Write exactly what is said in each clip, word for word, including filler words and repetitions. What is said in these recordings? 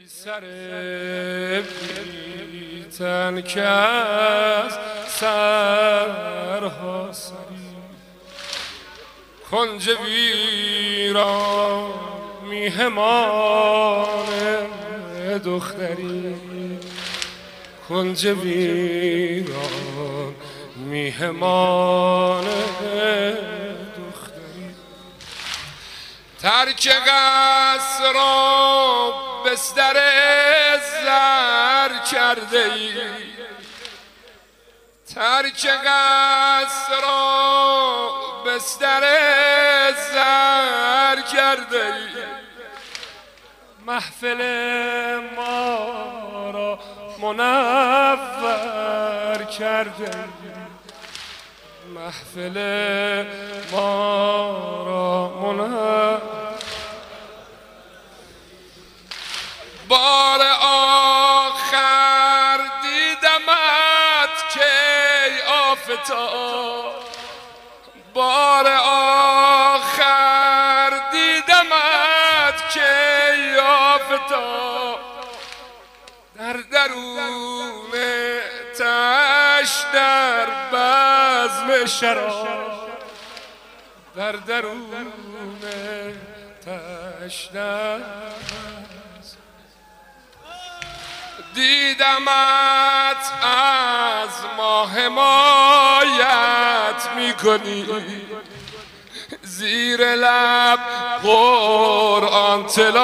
سر بیتن که از سرها سری کنج ویران میهمان دختری کنج ویران میهمان دختری ترک قصر را بستر زر کرده ای ترک قصر را بستر زر کرده ای محفل ما را منور کرده ای محفل ما را منور بار آخر دیدمت کی آفتاب بار آخر دیدمت کی آفتاب در درون تش در بزم شراب در درون تش در دیدمت از ما حمایت میکنی زیر لب قرآن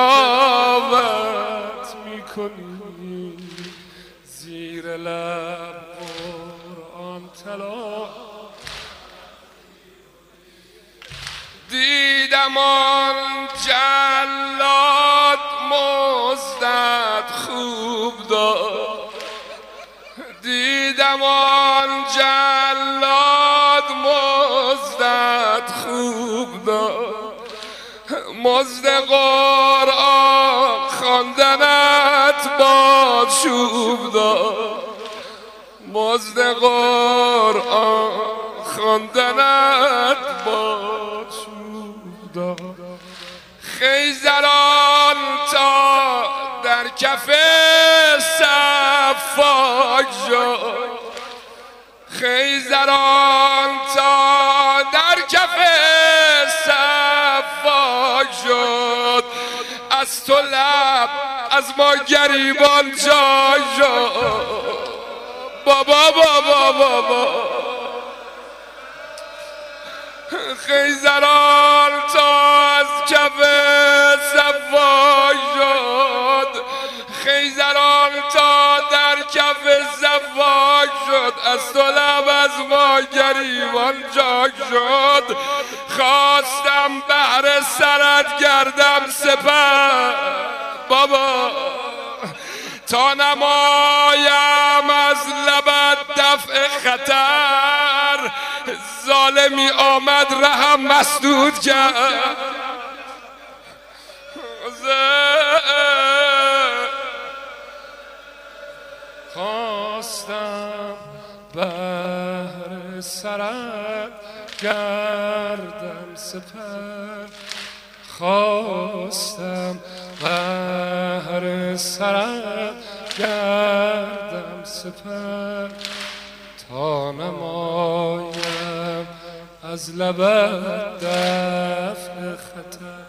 تلاوت میکنی زیر لب قرآن تلاوت دیدم آن جلاد مزدت خوب داد دیدم آن جلاد مزدت خوب داد مزد قرآن خواندنت باد شوب داد مزد قرآن خواندنت باد شوب داد خیزران تا در کف صفاک شد خیزران تا در کف صفاک شد از تو لب از ما گریبان جای شد بابا بابا بابا خیزران تا از کف صفاک شد خیزران تا در کف صفاک شد از تو لب از ما گریبان جای شد خواستم بهر سرت گردم سپر بابا تا نمایم از لبت دفع خطر ظالمی آمد رهم مسدود کرد خواستم بهر سرت گردم سپر خواستم بهر سرت گردم سپر تا نمایم از لبت دفع خطر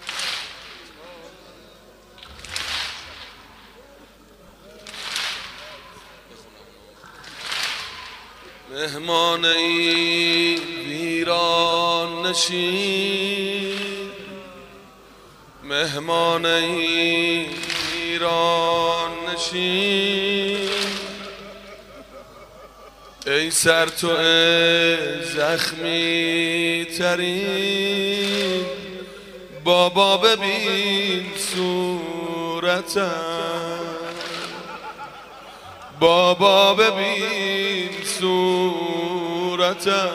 مهمان این ویران نشین مهمان این ویران نشین ای سر تو ای زخمی ترین بابا ببین صورتم بابا ببین صورتم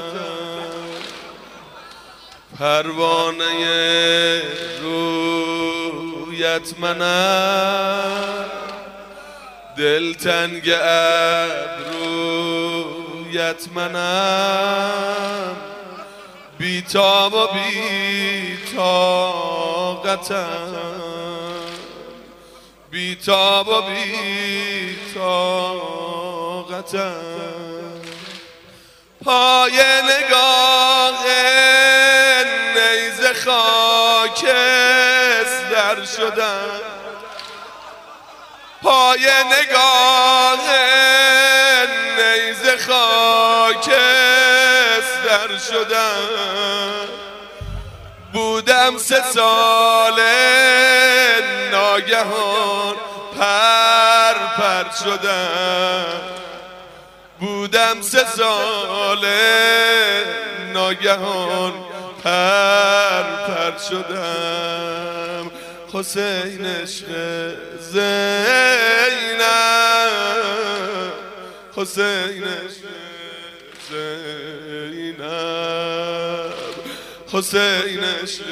پروانه رویت منم دلتنگ ابرویت منم بی‌تاب و بی‌طاقتم بی تاب و بی طاقتم، پای نگاه نیزه خاکستر شدم، پای نگاه نیزه خاکستر شدم. بودم سه ساله ناگهان پر پر شدم، بودم سه ساله ناگهان پر پر شدم. حسین عشق زینب، حسین عشق زینب، حسین عشق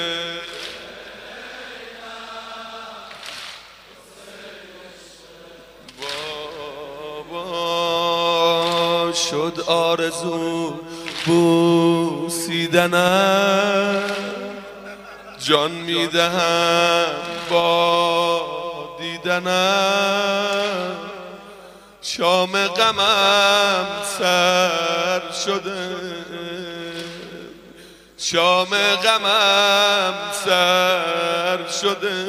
بابا شد آرزو بوسیدنم، جان میدهم با دیدنم. شام غمم سر شده، شام غمم سر شده.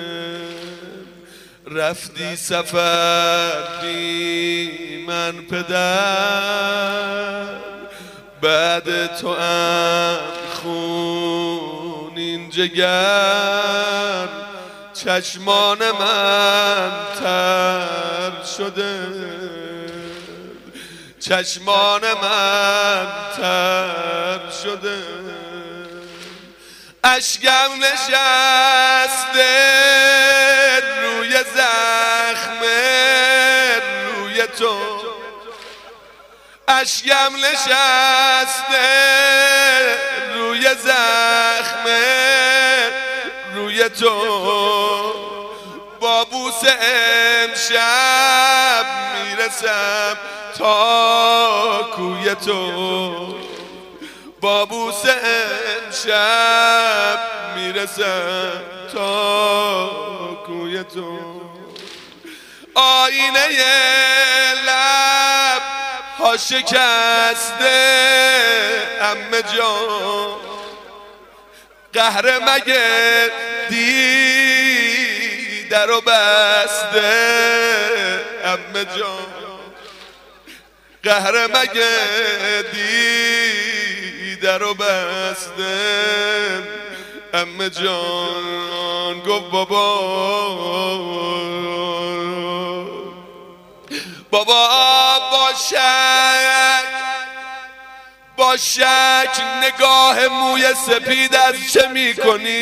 رفتی سفر بی من پدر، بعد تو ام خونین جگر. چشمان من تر شده، چشمان من تر شده. اشکم نشسته روی زخم روی تو، اشکم نشسته روی زخم روی تو. با بوس امشب میرسم تا کوی تو، با بوس امشب میرسم تا کوی تو. آینه لب ها شکسته عمه جان، قهر مگه دیده رو بسته عمه جان، قهر مگه دیده رو بسته عمه جان. گفت بابا بابا با شک با شک نگاه موی سپید از چه میکنی؟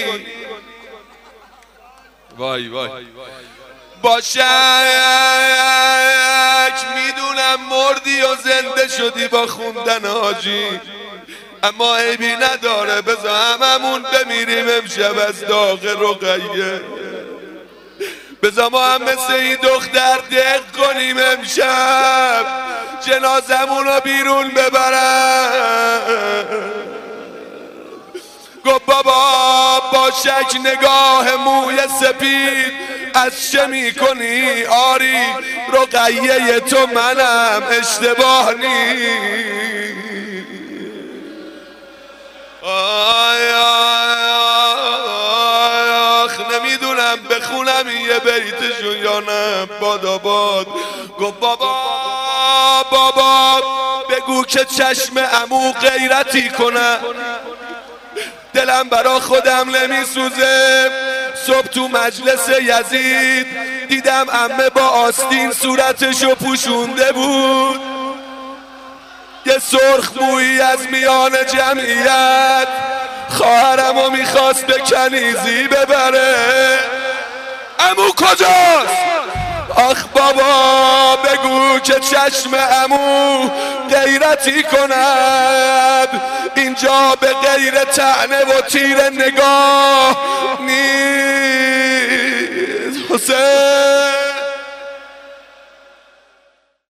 وای وای با شک میدونم مردی و زنده شدی با خوندن حاجی، اما عیبی نداره بذار هممون بمیریم امشب از داغ رقیه. بذار ما هم مثل این دختر دق کنیم امشب، جنازمون رو بیرون ببرن. گفت بابا با شک نگاه موی سپید از چه میکنی؟ آری رقیه تو منم اشتباه نیست. آی آخ نمیدونم بخونم یه بیتشون یا نه. باداباد گفت بابا بابا بگو که چشم عمو غیرتی کنم، دلم برا خودم نمیسوزه. صبح تو مجلس یزید دیدم عمه با آستین صورتشو پوشونده بود، یه سرخ مویی از میان جمعیت خواهرمو میخواست به کنیزی ببره. عمو کجاست؟ آخ بابا بگو که چشم عمو غیرتی کند، اینجا به غیر طعنه و تیر نگاه نیست. حسین